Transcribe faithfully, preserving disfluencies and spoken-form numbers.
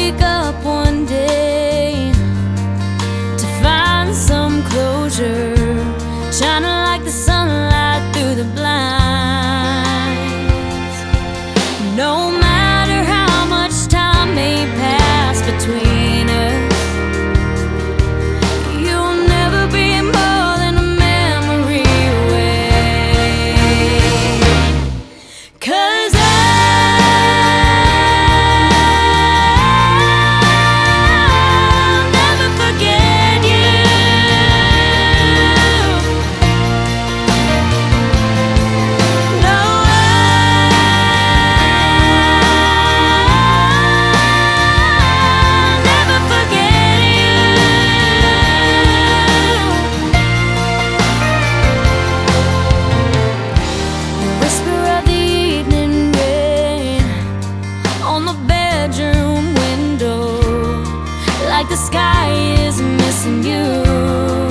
wake up one day to find some closure, shining like the sunlight through the blinds. No matter how much time may pass between us, you'll never be more than a memory away. 'Cause like the sky is missing you.